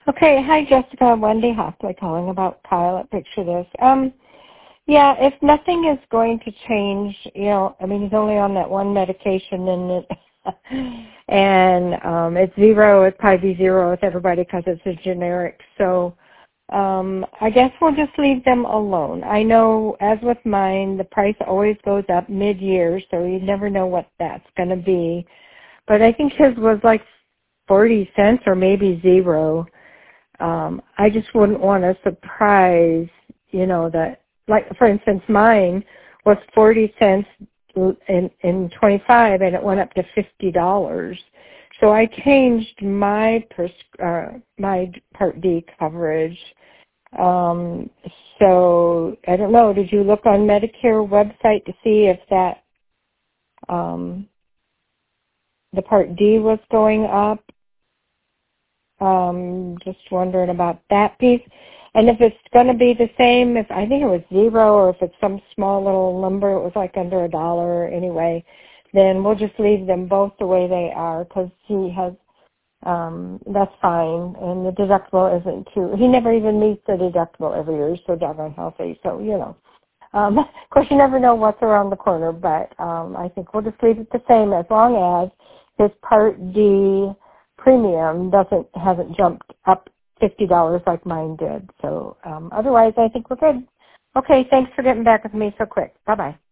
Okay, hi Jessica, Wendy Hoffley calling about Kyle at Picture This. Yeah, if nothing is going to change, I mean, he's only on that one medication and it's zero, it'd probably be zero with everybody because it's a generic. So I guess we'll just leave them alone. I know, as with mine, the price always goes up mid-year, so you never know what that's going to be. But I think his was like 40 cents or maybe zero. I just wouldn't want to surprise, that, like, for instance, mine was 40 cents in 25 and it went up to $50. So I changed my my Part D coverage. So I don't know, did you look on Medicare website to see if that, the Part D was going up? Just wondering about that piece. And if it's going to be the same, if I think it was zero, or if it's some small little number, it was like under $1 anyway, then we'll just leave them both the way they are because he has, that's fine. And the deductible isn't too, he never even meets the deductible every year. He's so doggone healthy. So, of course you never know what's around the corner, but I think we'll just leave it the same as long as his Part D premium hasn't jumped up $50 like mine did. So otherwise I think we're good. Okay, thanks for getting back with me so quick. Bye-bye.